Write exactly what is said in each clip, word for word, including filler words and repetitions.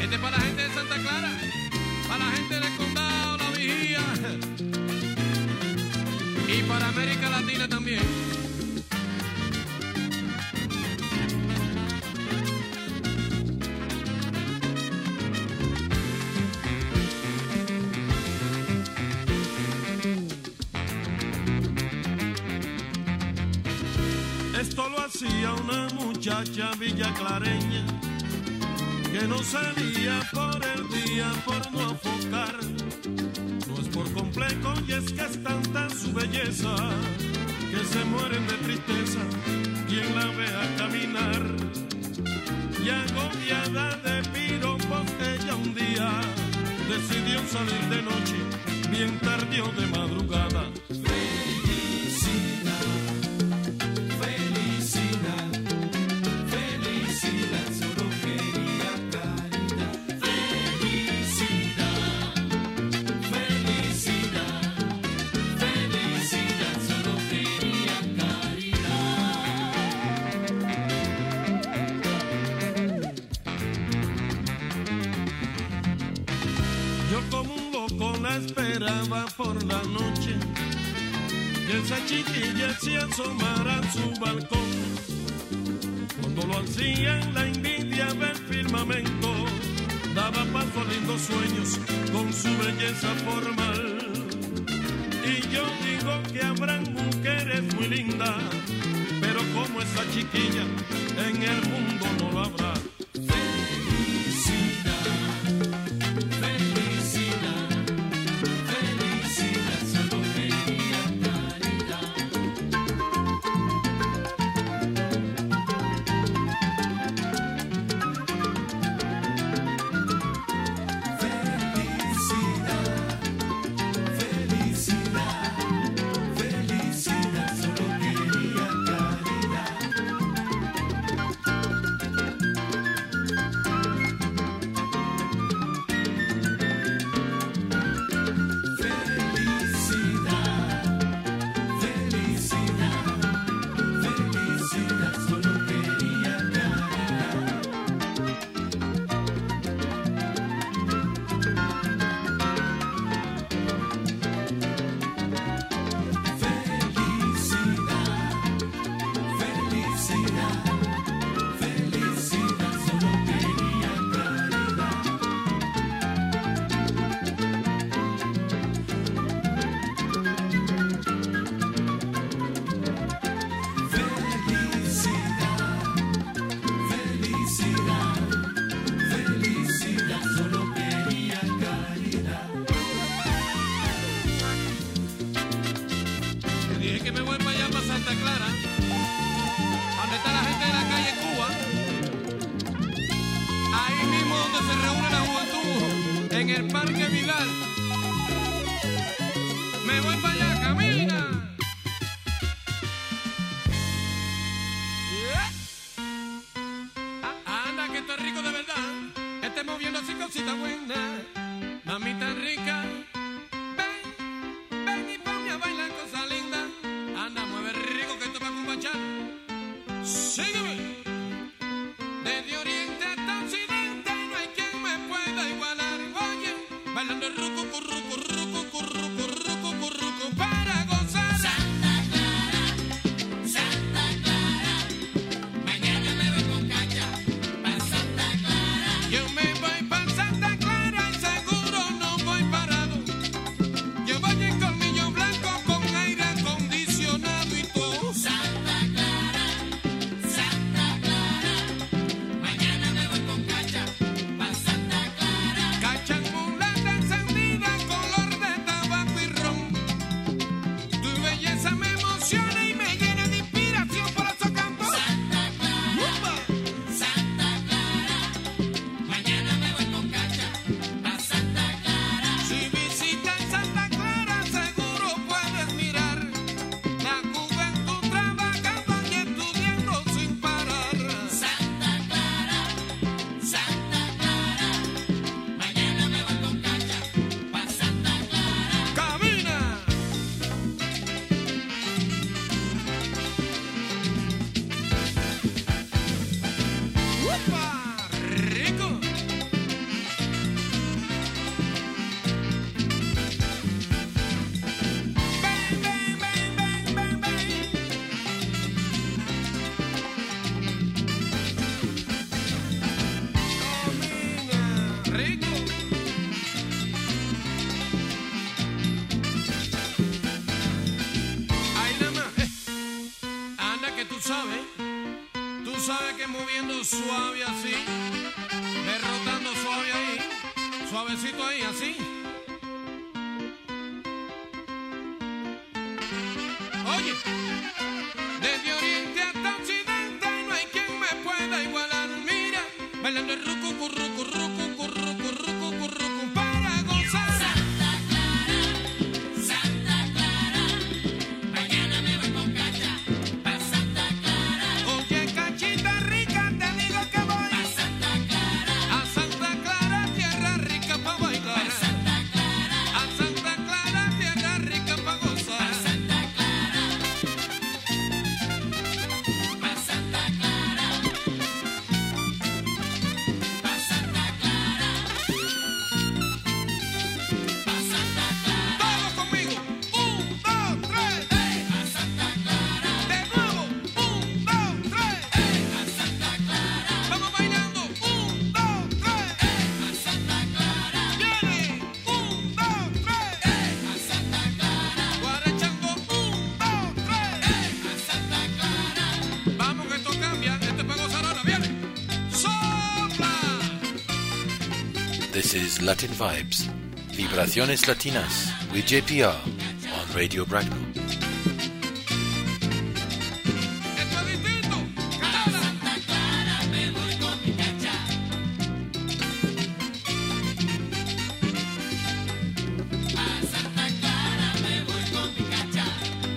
Este es para la gente de Santa Clara, para la gente del Condado, La Vigía y para América Latina también. Esto lo hacía una muchacha villaclareña que no salía por el día por no afocar. No es por complejo y es que es tanta su belleza que se mueren de tristeza quien la vea caminar. Y agobiada de piropos ella un día decidió salir de noche, bien tarde o de madrugada. Esperaba por la noche que esa chiquilla se asomara a su balcón. Cuando lo hacía la envidia del firmamento daba paso a lindos sueños con su belleza formal. Y yo digo que habrán mujeres muy lindas, pero como esa chiquilla en el mundo no lo habrá. En el Parque Vidal. Me voy para allá, camina. Yeah. Ah, anda, que esto es rico de verdad. Esté moviendo así cosita buena. Mamita rica. Ven, ven y ponme a bailar cosa linda. Anda, mueve rico que esto va a compachar. Sígueme. Desde oriente hasta occidente no hay quien me pueda igualar. Bailando ruco, ruco, ruco, ruco, ruco, ruco, ruco. moviendo suave así, derrotando suave ahí, suavecito ahí, así. Oye, desde oriente hasta occidente no hay quien me pueda igualar. Mira, bailando el rucu, currucu, rucu, currucu, rucu, currucu, para gozar. Santa Clara, Santa Clara, mañana me voy con Cacha pa' Santa Clara. Oye, cachita rica, te digo que voy Pa' Santa Clara, a Santa Clara, tierra rica pa' bailar. pa' Santa Clara, A Santa Clara, tierra rica pa' gozar. pa' Santa Clara, pa' Santa Clara, pa' Santa Clara, pa' Santa Clara, Todos conmigo, un, dos, tres, pa' Santa Clara, de nuevo, un, dos, tres, pa' Santa Clara, vamos bailando, un, dos, tres, pa' Santa Clara, viene, un, dos, tres, pa' Santa Clara, guarachando, un, dos, tres, pa' Santa Clara. vamos que esto cambia, este es para gozar ahora, viene, sopla. This is Latin Vibes, Vibraciones Latinas with J P R on Radio Bracknell. Esto es distinto, cántala. Santa Clara me voy con mi Cacha. A Santa Clara me voy con mi Cacha.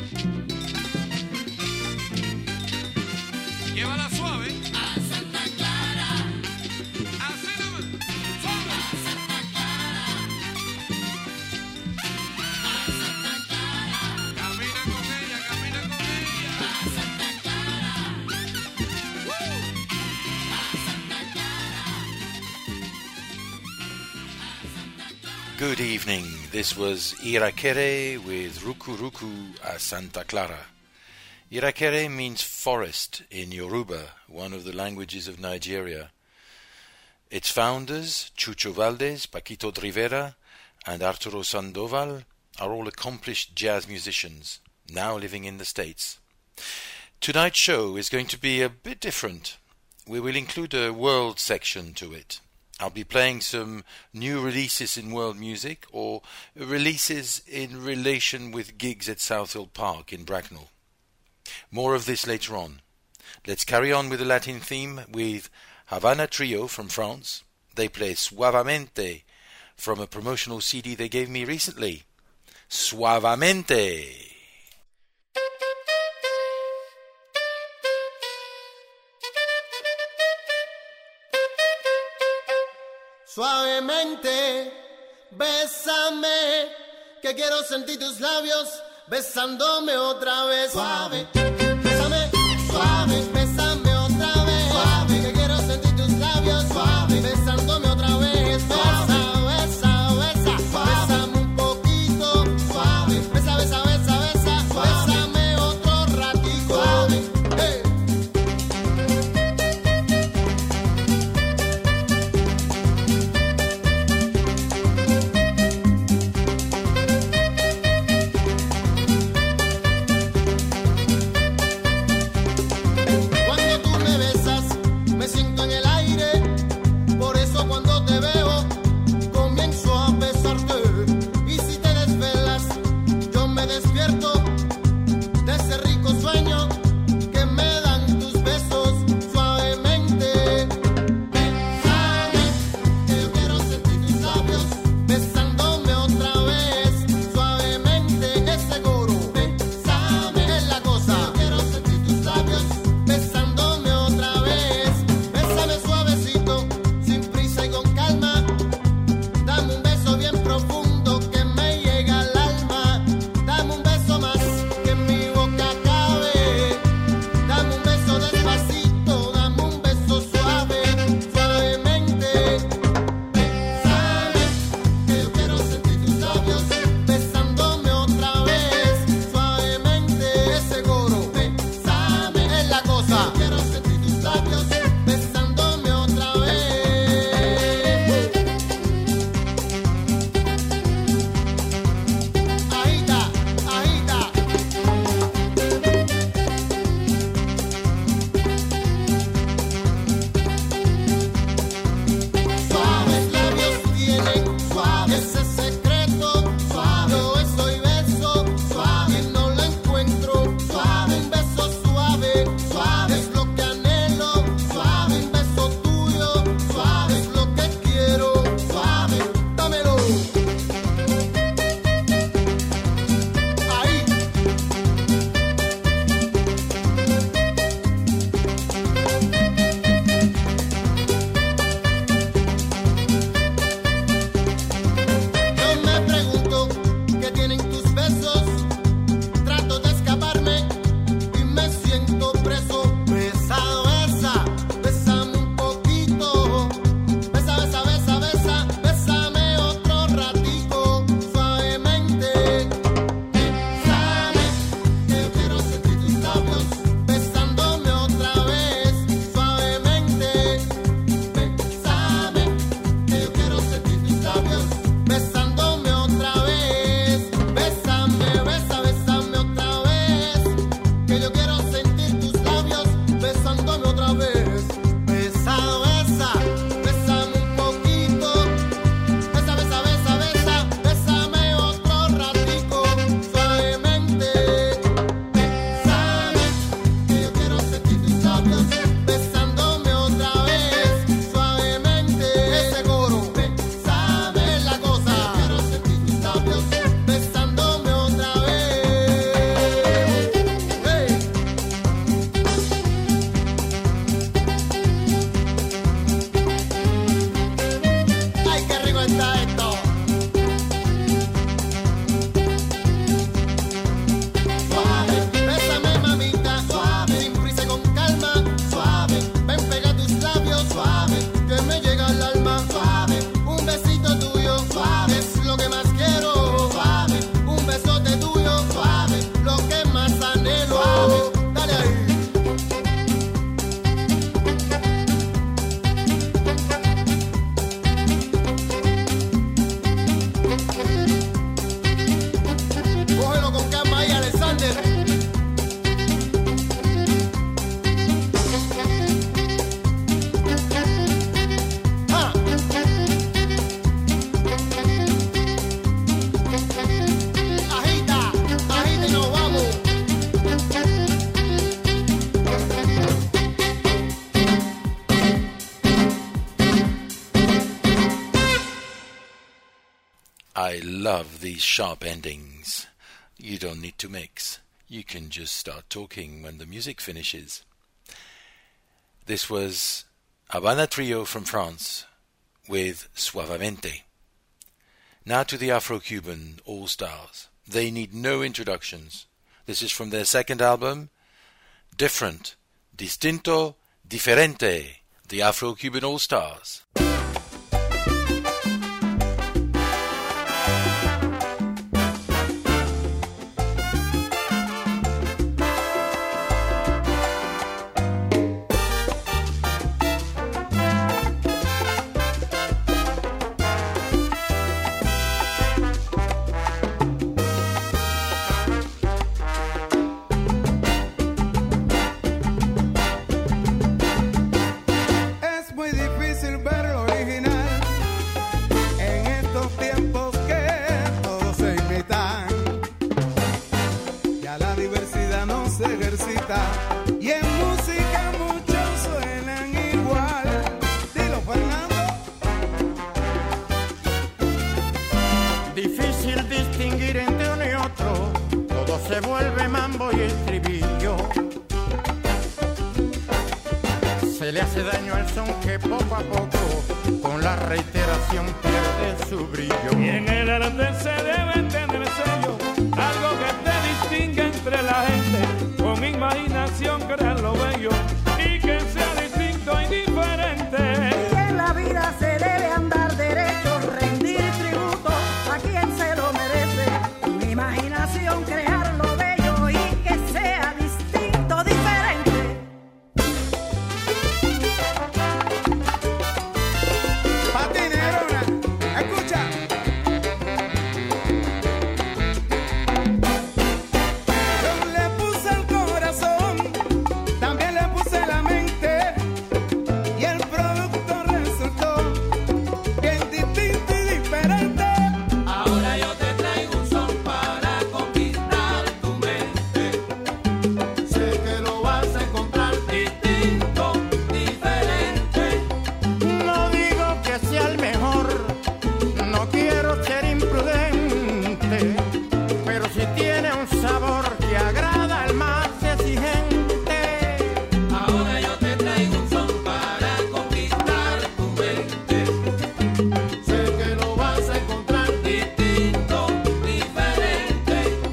Llévala suave, A Santa Clara, así nomás, sopla. a Santa Clara, a Santa Clara, Camina con ella, camina con ella. a Santa Clara, a Santa Clara. Good evening. This was Irakere with Ruku Ruku a Santa Clara. Irakere means forest in Yoruba, one of the languages of Nigeria. Its founders, Chucho Valdez, Paquito Rivera, and Arturo Sandoval, are all accomplished jazz musicians, now living in the States. Tonight's show is going to be a bit different. We will include a world section to it. I'll be playing some new releases in world music or releases in relation with gigs at South Hill Park in Bracknell. More of this later on. Let's carry on with the Latin theme with Havana Trio from France. They play Suavemente from a promotional C D they gave me recently. Suavemente! Suavemente, bésame, que quiero sentir tus labios besándome otra vez. Suave, bésame, suave, bésame otra vez. Suave, que quiero sentir tus labios suave, besándome otra vez. Besa, besa, besa, bésame un poquito. Suave, besa, besa, besa, besa, bésame otro ratito. Suave, hey. Hey. besos, trato de escaparme y me siento preso. Besa, besa, bésame un poquito. Besa, besa, besa, besa, bésame otro ratico, suavemente. Bésame, que yo quiero sentir tus labios besándome otra vez, suavemente. Bésame, que yo quiero sentir tus labios besándome otra vez. Bésame, besa, bésame otra vez, que yo quiero sentir tus labios besándome otra vez. Besa, besa, bésame un poquito. Besa, besa, besa, besa, bésame otro ratico, suavemente. Bésame, que yo quiero sentir tus labios besándome otra vez, suavemente. Ese coro, bésame la cosa. Quiero sentir tus labios besándome otra vez. Hey. Ay, qué rico está esto. Suave, bésame mamita, suave, sin prisa y con calma, suave, ven pega tus labios, suave, que me llega al alma, suave, un besito tuyo, suave, es lo que más quiero, suave, un besote tuyo, suave, lo que más anhelo, suave, dale ahí. Cógelo con calma ahí, Alexander. Ah. Agita, agita y nos vamos. I love these sharp endings. You don't need to mix. You can just start talking when the music finishes. This was Habana Trio from France with Suavemente. Now to the Afro-Cuban All-Stars. They need no introductions. This is from their second album, Different, Distinto, Diferente, the Afro-Cuban All-Stars. Es muy difícil ver lo original en estos tiempos que todos se imitan. Ya la diversidad no se ejercita y en música muchos suenan igual. Dilo, Fernando. Difícil distinguir entre uno y otro, todo se vuelve mambo y estribillo. Se le hace daño al son que poco a poco con la reiteración pierde su brillo. Y en el arte se debe tener sello, algo que te distinga entre la gente, con imaginación crear lo bello y que sea distinto y diferente. Y en la vida se debe andar derecho, rendir tributo a quien se lo merece, con imaginación crear lo bello y que sea distinto, diferente. Pati Negrona, escucha. Yo le puse el corazón, también le puse la mente, y el producto resultó bien distinto y diferente. Ahora yo te traigo un son para conquistar tu mente. Sé que lo vas a encontrar Distinto, diferente. No digo que sea el mejor, no quiero ser imprudente, pero si tiene un sabor que agrada al más exigente. Ahora yo te traigo un son para conquistar tu mente. sé que lo vas a encontrar Distinto, diferente.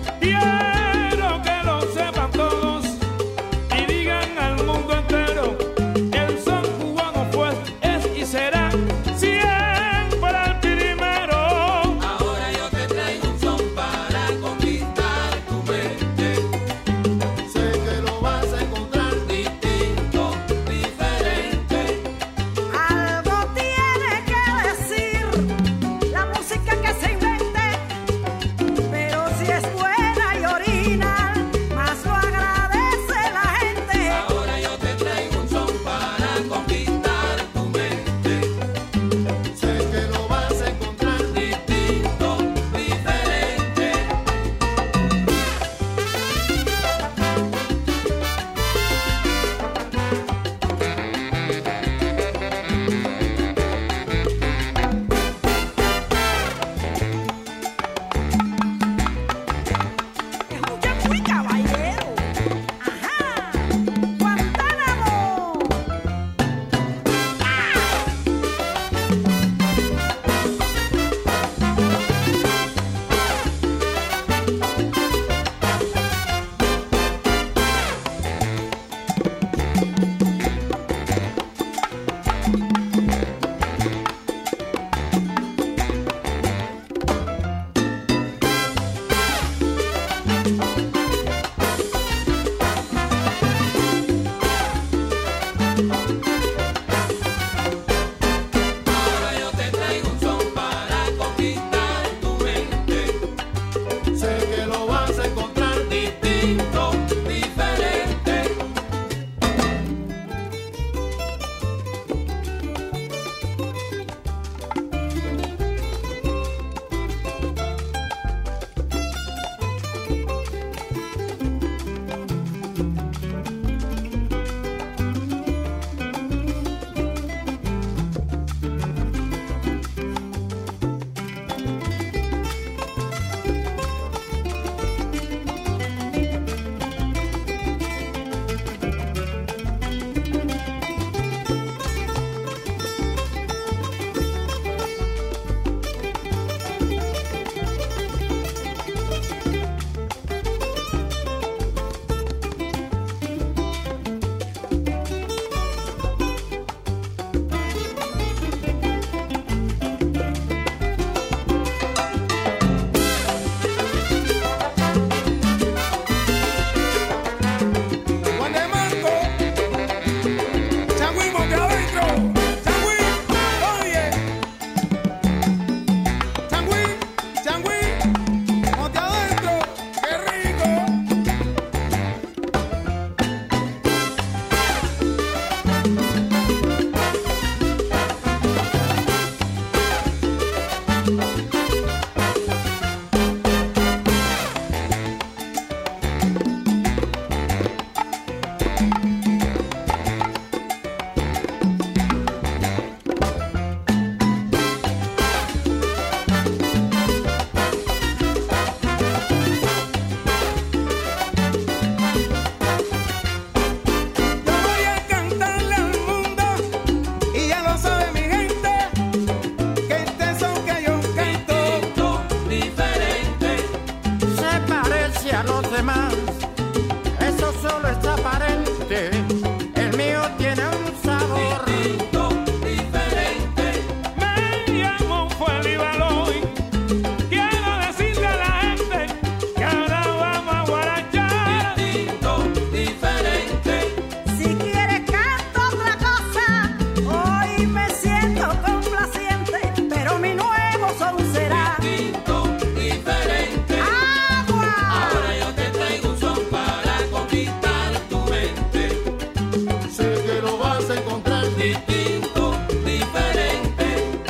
hacia los demás. Eso solo es aparente, el mío tiene un sabor distinto, diferente. Me llamo Feli Baloy. Quiero decirle a la gente que ahora vamos a guarachar. Distinto, diferente. Si quieres canto otra cosa, hoy me siento complaciente, pero mi nuevo son será Distinto, diferente. agua. Ahora yo te traigo un son para conquistar tu mente. Sé que lo vas a encontrar. Distinto, diferente.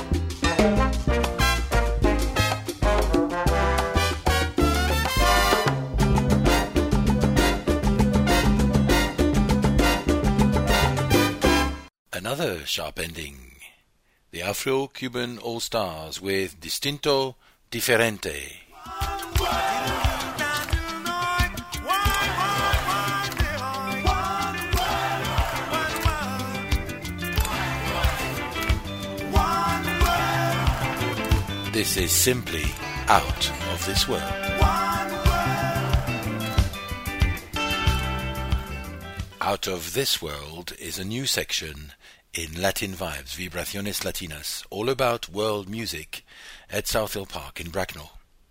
Another sharp ending. The Afro-Cuban All-Stars with Distinto Diferente. This is simply out of this world. Out of This World is a new section in Latin Vibes, Vibraciones Latinas, all about world music at South Hill Park in Bracknell.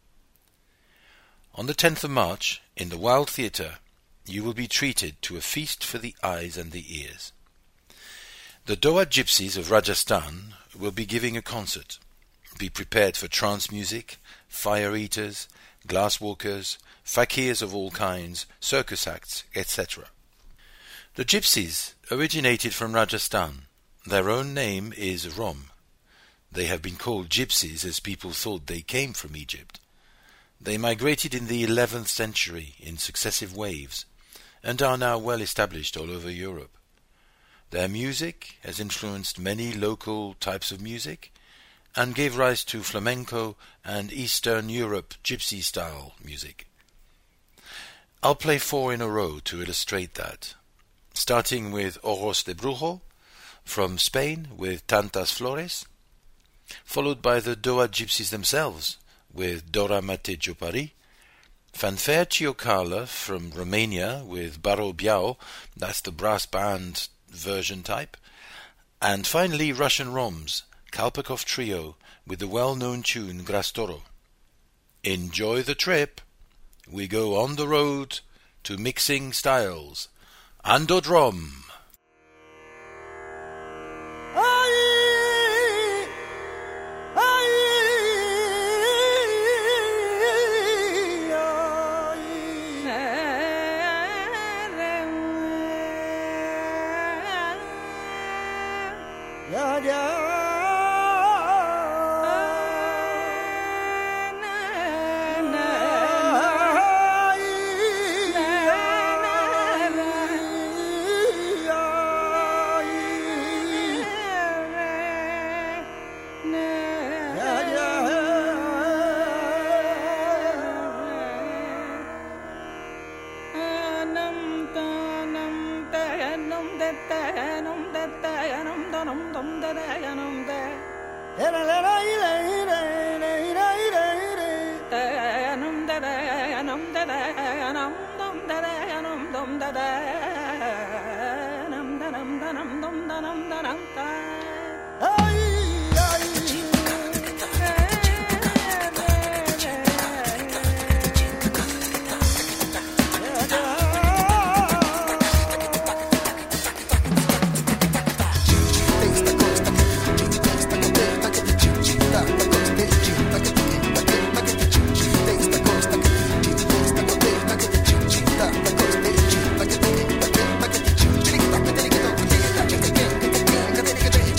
On the tenth of March, in the Wild Theatre, you will be treated to a feast for the eyes and the ears. The Doa Gypsies of Rajasthan will be giving a concert. Be prepared for trance music, fire eaters, glass walkers, fakirs of all kinds, circus acts, et cetera. The Gypsies originated from Rajasthan. Their own name is Rom. They have been called Gypsies as people thought they came from Egypt. They migrated in the eleventh century in successive waves and are now well established all over Europe. Their music has influenced many local types of music and gave rise to flamenco and Eastern Europe gypsy-style music. I'll play four in a row to illustrate that, starting with Ojos de Brujo from Spain with Tantas Flores, followed by the Doa Gypsies themselves with Dora Mate Jopari, Fanfare Ciocala from Romania with Baro Biao, that's the brass band version type, and finally Russian Roms, Kalpakov Trio with the well-known tune Grastoro. Enjoy the trip. We go on the road to mixing styles. Andodrom. Take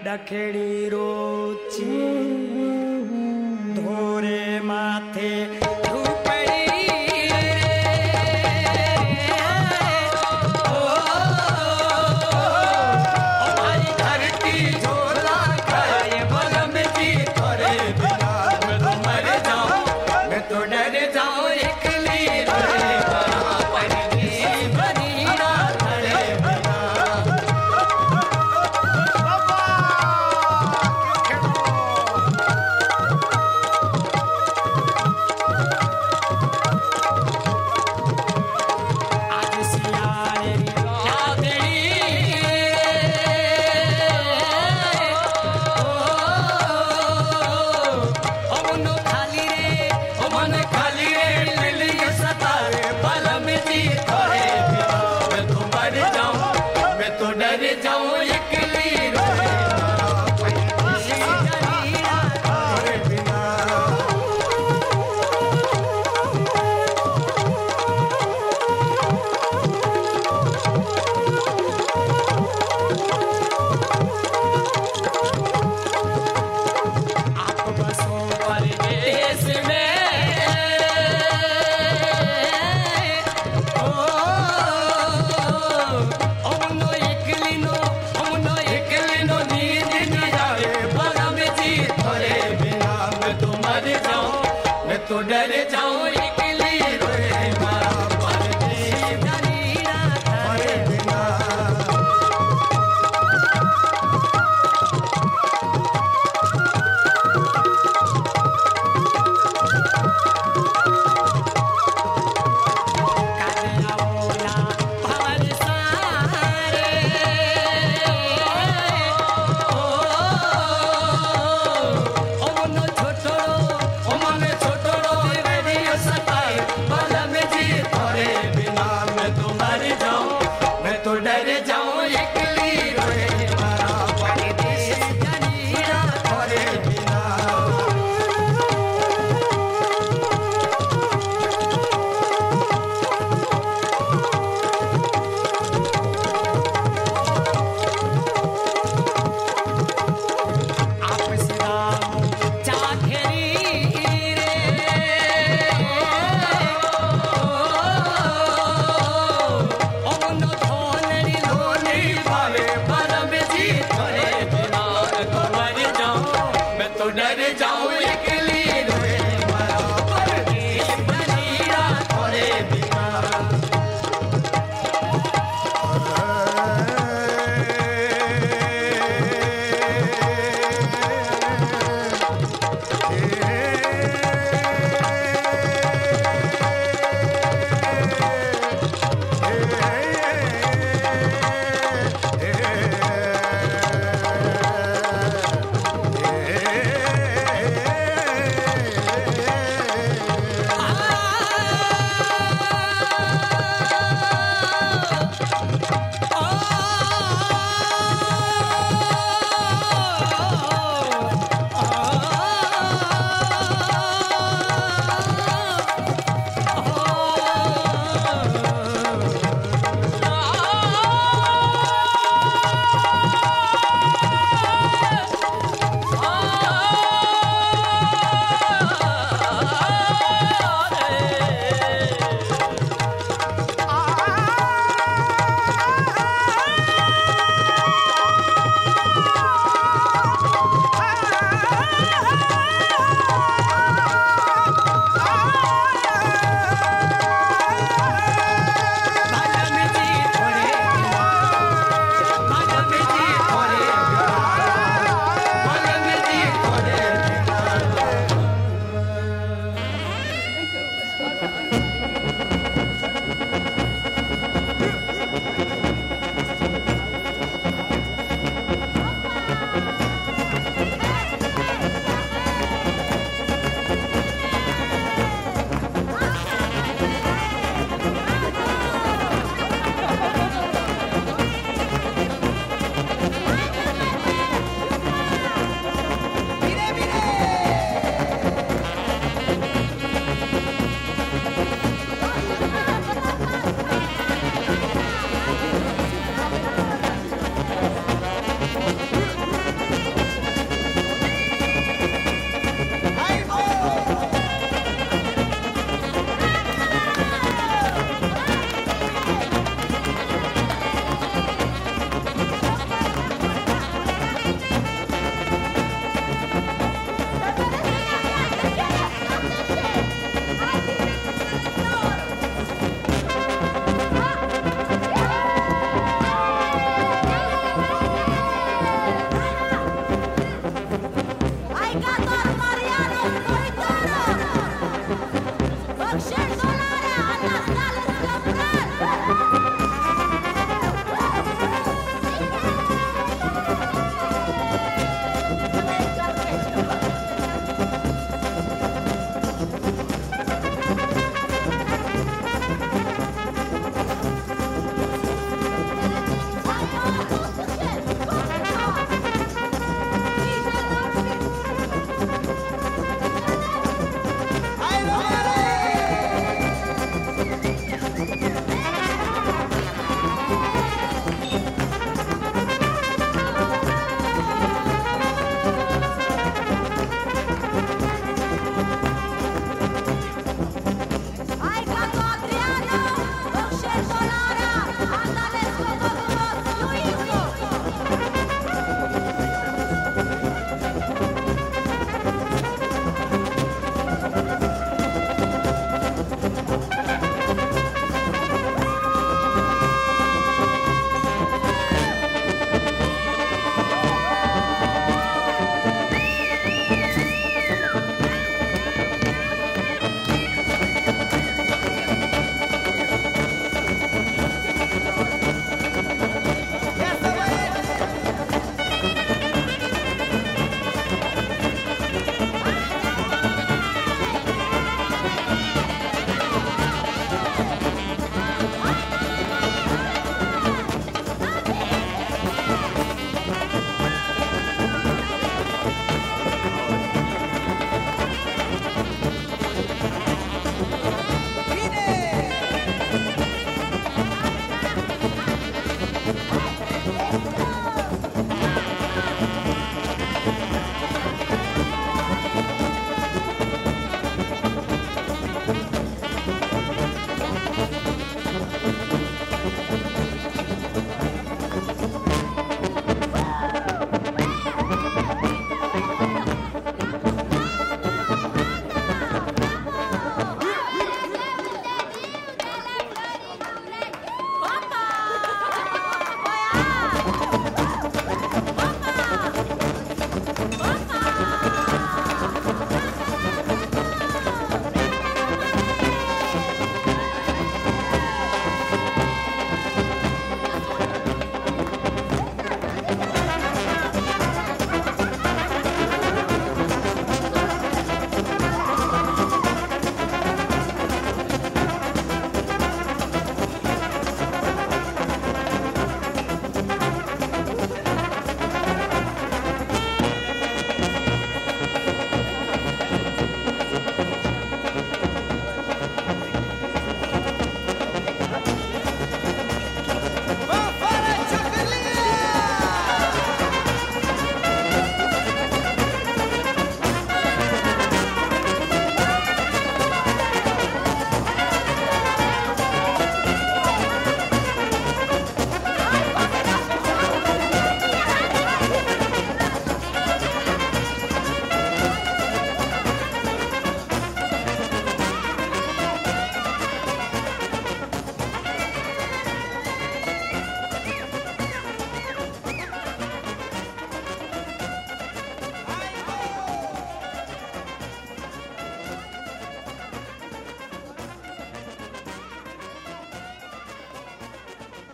डखड़ी रोची धोरे माथे धूपड़ी ओ हमारी धरती झोला खाए बलम जी तोरे बिना मैं तो मर जाऊं मैं तो डर जाऊं एकली रोए परी बनी ना धरे बिना आज सियारे लादड़ी ओ मनो खाली रे ओ मन खाली रे लिली सतावे बलम जी तोरे बिना मैं तो मर जाऊं मैं तो डर जाऊं एकली रोए तोरे बिना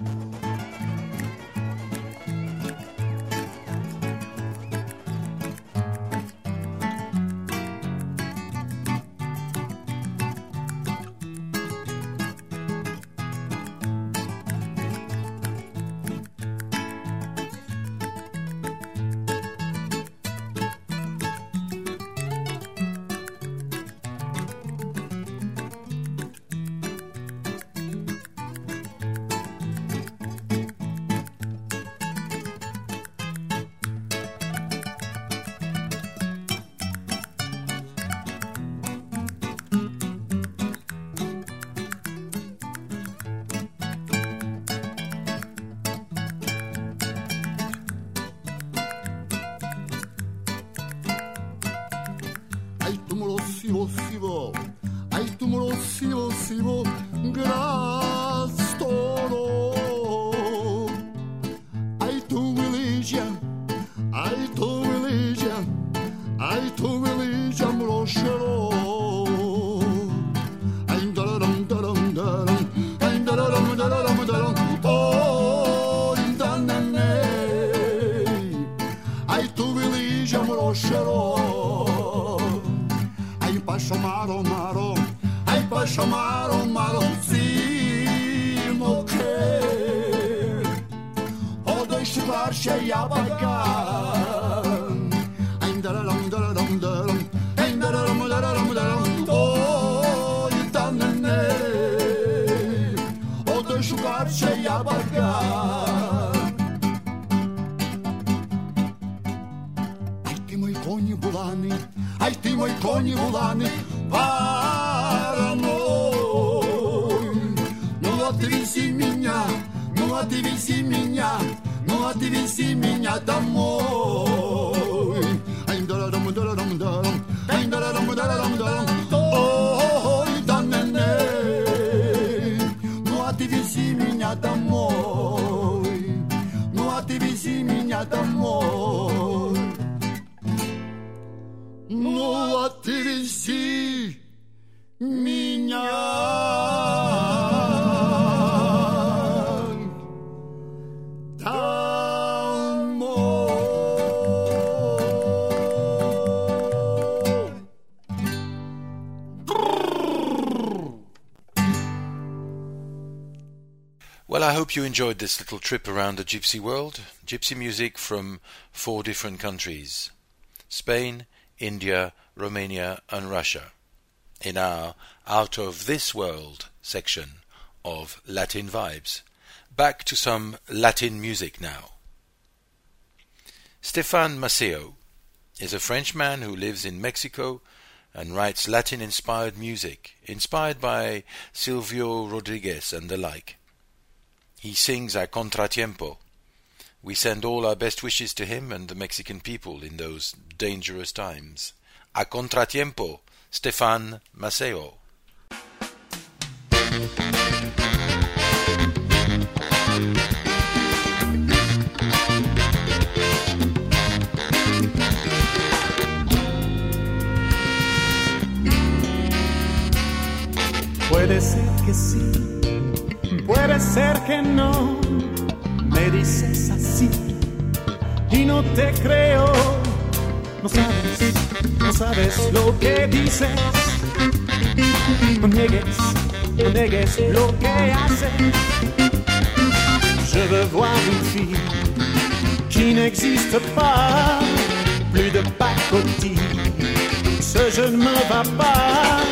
Well, I hope you enjoyed this little trip around the gypsy world. Gypsy music from four different countries: Spain, India, Romania and Russia, in our Out of This World section of Latin Vibes. Back to some Latin music now. Stéphane Maceo is a Frenchman who lives in Mexico and writes Latin-inspired music, inspired by Silvio Rodriguez and the like. He sings a contratiempo. We send all our best wishes to him and the Mexican people in those dangerous times. A contratiempo, Stéphane Maceo. Puede ser que sí, puede ser que no. Me dices así y no te creo. No sabes, no sabes lo que dices. No niegues, no niegues lo que haces. Je veux voir une fille qui n'existe pas. Plus de pacotille, ce je ne me va pas.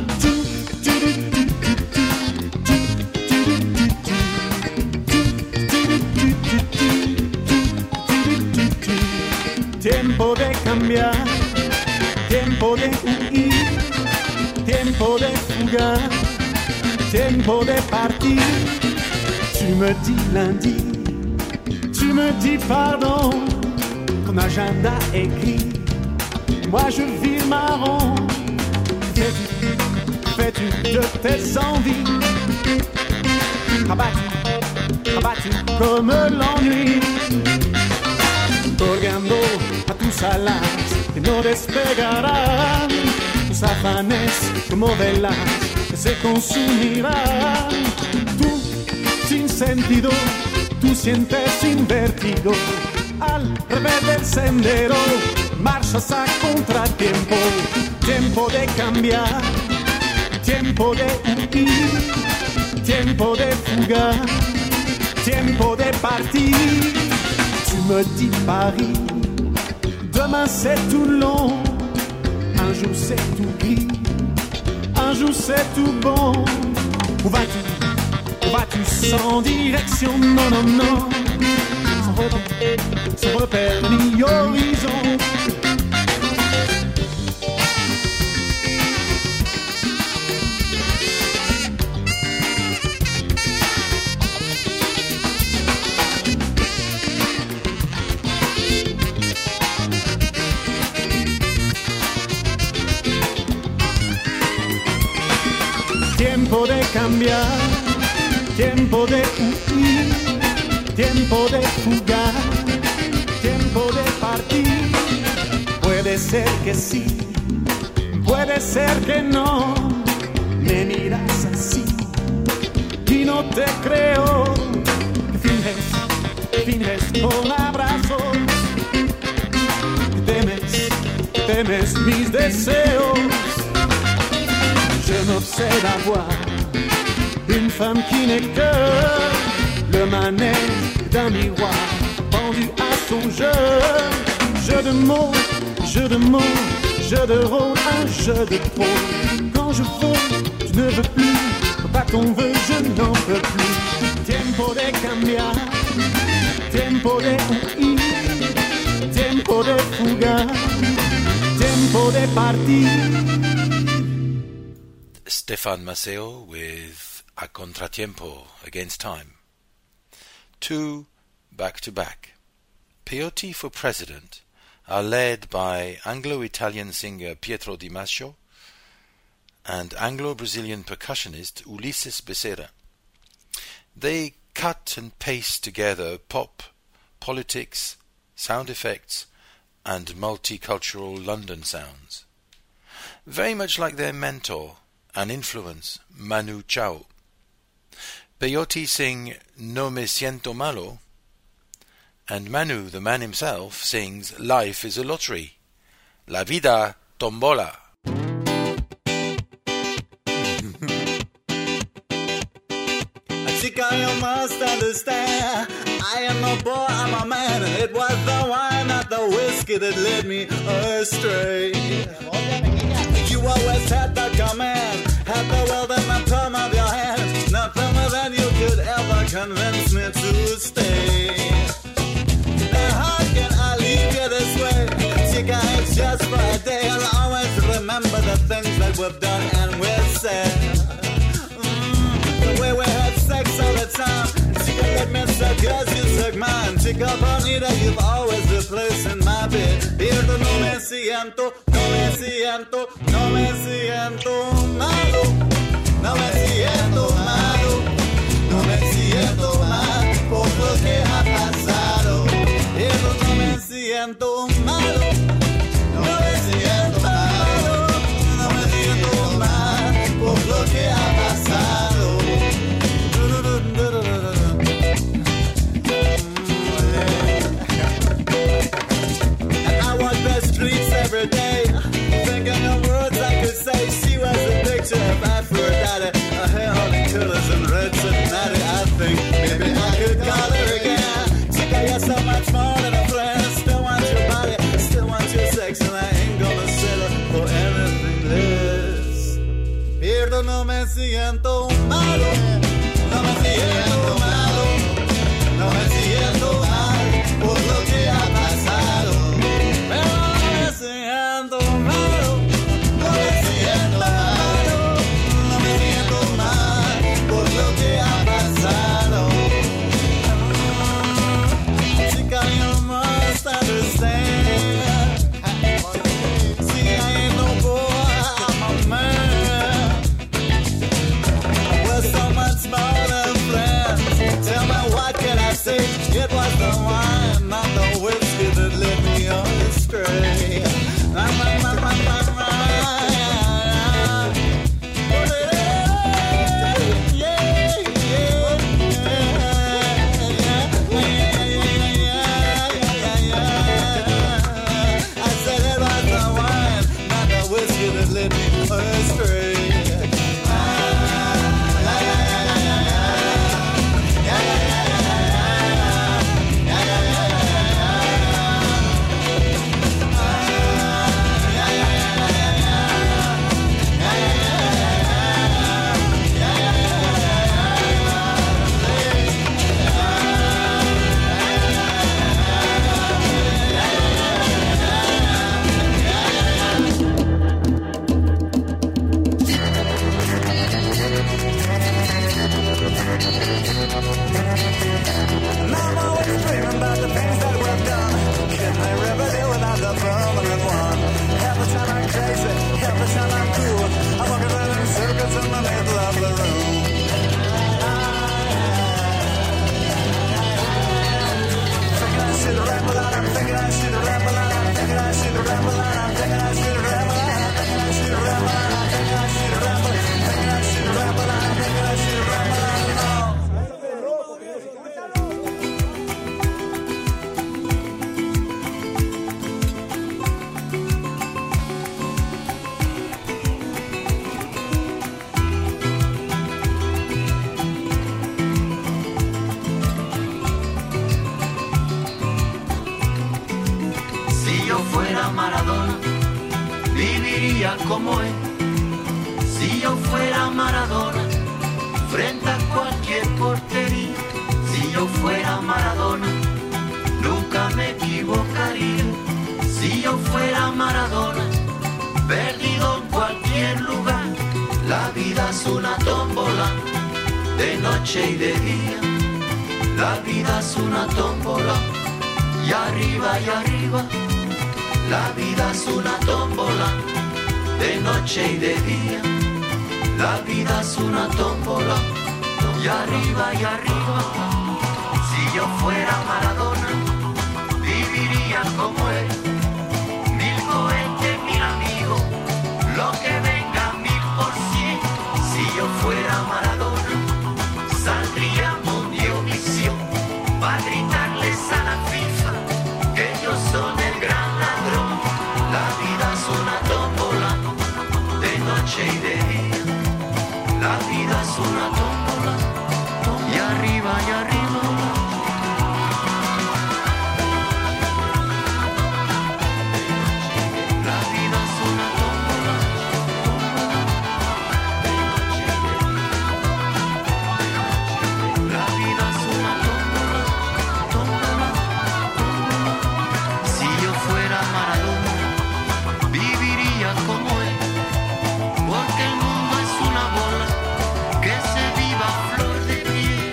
Tiempo de cambiar, tiempo de huir, tiempo de fugar, tiempo de partir. Tu me dis lundi, tu me dis pardon, ton agenda écrit, moi je vis marron. Fais-tu, fais-tu de tes envies, abattu, abattu comme l'ennui. Colgando a tus alas que no despegarán, tus afanes como velas que se consumirán. Tú sin sentido, tú sientes invertido. Al revés del sendero, marchas a contratiempo. Tiempo de cambiar, tiempo de huir, tiempo de fugar, tiempo de partir. Tu me dis Paris, demain c'est Toulon. Un jour c'est tout gris, un jour c'est tout bon. Où vas-tu, où vas-tu sans direction? Non, non, non. Sans repère, sans repère ni horizon. Tiempo de cambiar, tiempo de huir, tiempo de fugar, tiempo de partir. Puede ser que sí, puede ser que no. Me miras así y no te creo. Finges, finges con abrazos. Temes, temes mis deseos. Je m'obsède à voir une femme qui n'est que le manège d'un miroir pendu à son jeu. Jeu de mots, jeu de mots, jeu de rôle, un jeu de trop. Quand je veux, je ne veux plus. Pas qu'on veut, je n'en peux plus. Tiempo de cambiar, tiempo de huir, tiempo de fugar, tiempo de partir. Stefan Maceo with A Contratiempo, Against Time. Two back-to-back. Peyote for President are led by Anglo-Italian singer Pietro Di Mascio and Anglo-Brazilian percussionist Ulisses Becerra. They cut and paste together pop, politics, sound effects, and multicultural London sounds. Very much like their mentor and influence, Manu Chao. Peyote sing No Me Siento Malo, and Manu, the man himself, sings Life is a Lottery, La Vida Tombola. Chica, you must understand, I am no boy, I'm a man. It was the wine, not the whiskey that led me astray. You always had the command, had the wealth in the palm of your hand. Nothing more than you could ever convince me to stay. Now how can I leave you this way? Chica, it's just for a day. I'll always remember the things that we've done and we've said. Mm, the way we had sex all the time. Chica, let me suck yours, you suck mine. Chica bonita, you've always the place in my bed. Pierdo, no me siento, no me siento, no me siento malo. No me siento malo, no me siento mal por lo que ha pasado. Pierdo, no me siento malo, no me siento malo, no me siento mal por lo que ha pasado. Streets every day, thinking of words I could say. She was a picture of Aphrodite, her hair holding colors and red Cincinnati. I think maybe I could call her again. Chica, you're so much more than a friend. Still want your body, still want your sex, and I ain't gonna settle for anything less. Pierdo, no me siento malo, no me siento malo, no me siento mal por lo que ha pasado. Siento malo, no me siento malo, no me siento mal por lo que ha pasado. Chica, you must understand. See, I ain't no boy, I'm a man. viviría como él. Si yo fuera Maradona, frente a cualquier portería. Si yo fuera Maradona, nunca me equivocaría. Si yo fuera Maradona, perdido en cualquier lugar. La vida es una tómbola, de noche y de día. La vida es una tómbola, y arriba y arriba. La vida es una tómbola, de noche y de día. La vida es una tómbola, y arriba y arriba. Si yo fuera Maradona, viviría como él. Mil cohetes, mil amigos, lo que venga mil por cien. Si yo fuera Maradona, saldría Mundiovisión para gritarles a la FIFA que ellos son el gran ladrón. La vida es una tómbola, de noche y de día. La vida es una tómbola, y arriba y arriba. La vida es una tómbola, la vida es una tómbola, tómbola, tómbola. Si yo fuera Maradona, viviría como él, porque el mundo es una bola que se viva a flor de piel.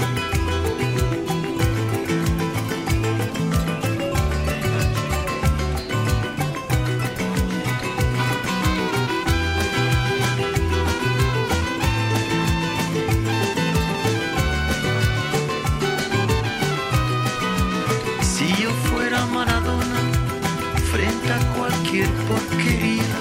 Si yo fuera Maradona, frente a cualquier porquería,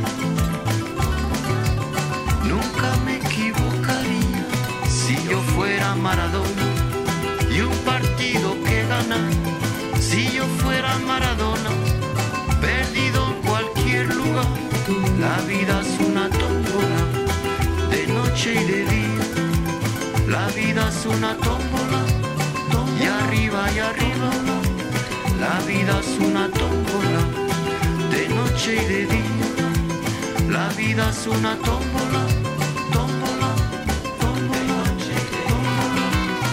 nunca me equivocaría. Si yo fuera Maradona y un partido que ganar. Si yo fuera Maradona, perdido en cualquier lugar. La vida es una tómbola, de noche y de día. La vida es una tómbola, y arriba y arriba. La vida es una tómbola, de noche y de día. La vida es una tómbola, tómbola, tómbola, de noche y de día.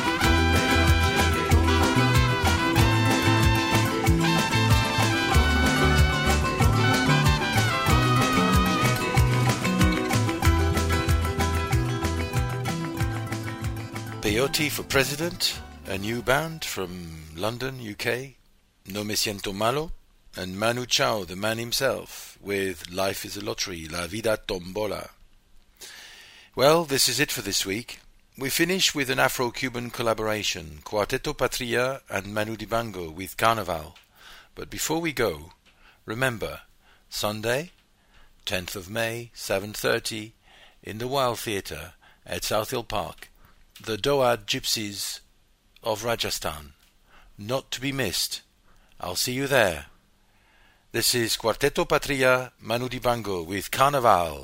Peyote for President, a new band from London, U K, No Me Siento Malo, and Manu Chao, the man himself, with Life is a Lottery, La Vida Tombola. Well, this is it for this week. We finish with an Afro-Cuban collaboration, Cuarteto Patria and Manu Dibango with Carnaval. But before we go, remember, Sunday, tenth of May, seven thirty, in the Wild Theatre at South Hill Park, the Doad Gypsies of Rajasthan. Not to be missed. I'll see you there. This is Cuarteto Patria, Manu Dibango with Carnaval.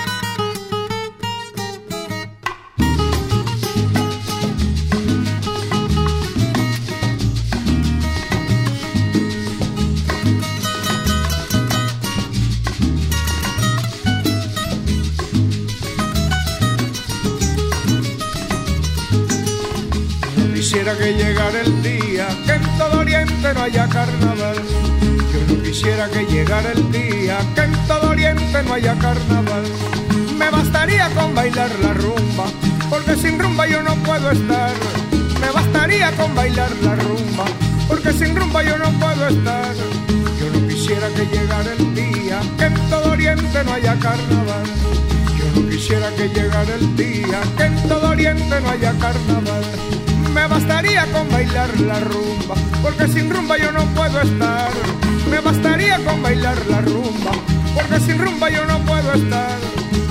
Quisiera que llegara el día que en todo Oriente no haya carnaval. Yo no quisiera que llegara el día que en todo Oriente no haya carnaval. Me bastaría con bailar la rumba, porque sin rumba yo no puedo estar. Me bastaría con bailar la rumba, porque sin rumba yo no puedo estar. Yo no quisiera que llegara el día que en todo Oriente no haya carnaval. Yo no quisiera que llegara el día que en todo Oriente no haya carnaval. Me bastaría con bailar la rumba, porque sin rumba yo no puedo estar. Me bastaría con bailar la rumba, porque sin rumba yo no puedo estar.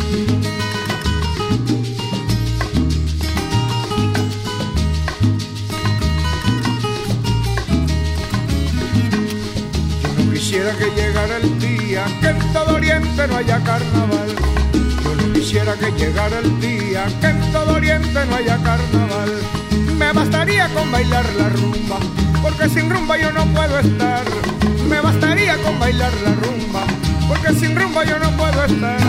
Yo no quisiera que llegara el día que en todo Oriente no haya carnaval. Yo no quisiera que llegara el día que en todo Oriente no haya carnaval. Me bastaría con bailar la rumba, porque sin rumba yo no puedo estar. Me bastaría con bailar la rumba, porque sin rumbo yo no puedo estar.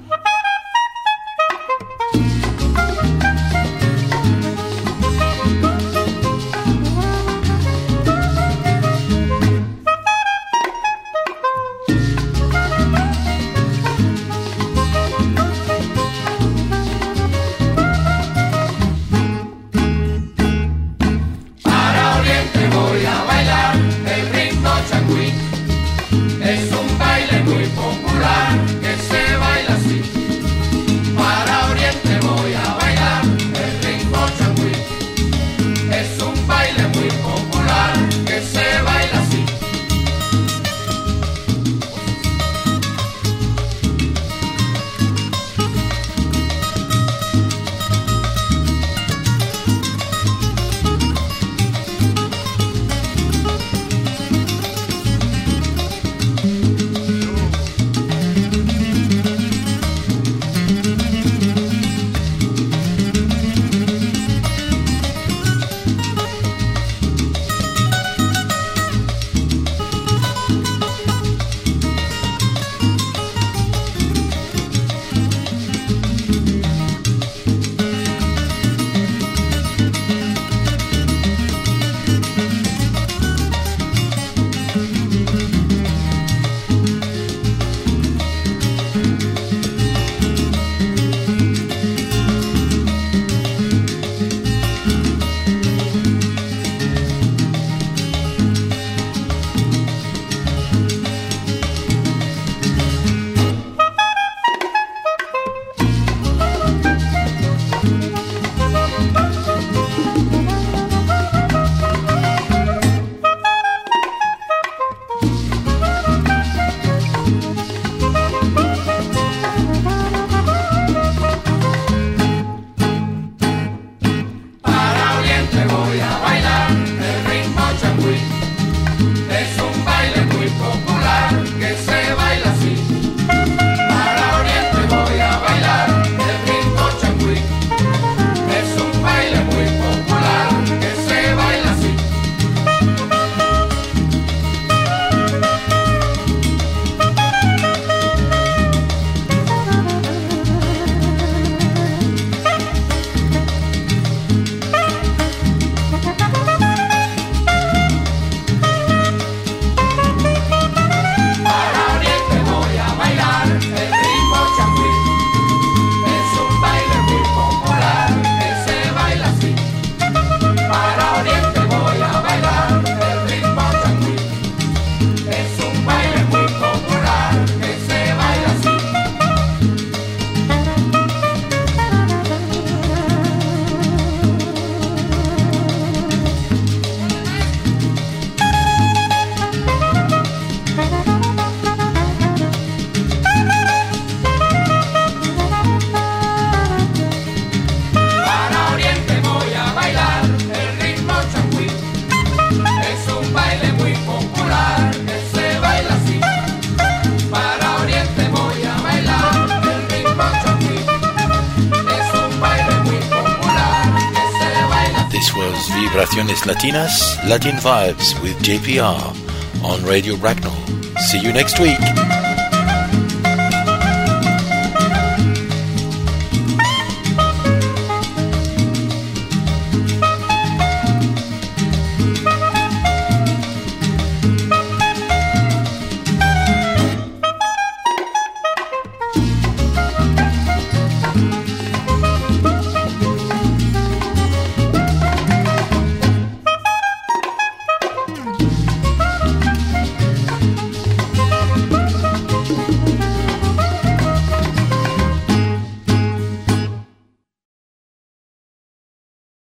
Para Oriente voy a bailar el ritmo changüí. Es un baile muy popular que se baila así. Para Oriente voy a bailar el ritmo changüí. Es un baile muy popular que se baila así. Para Oriente voy a bailar el ritmo changüí. Es un baile muy popular que se baila así. Para Oriente voy a bailar el ritmo changüí. Es un baile muy popular que se baila así. Para Oriente voy a bailar el ritmo changüí. Es un baile muy popular que se baila así. Para Oriente voy a bailar el ritmo changüí. Es un baile muy popular que se baila así. Para Oriente voy a bailar el ritmo changüí. Es un baile muy popular que se baila así. Para Oriente voy a bailar el ritmo changüí. Es un baile muy popular que se baila así. This was Vibraciones Latinas, Latin Vibes with J P R on Radio Bracknell. See you next week.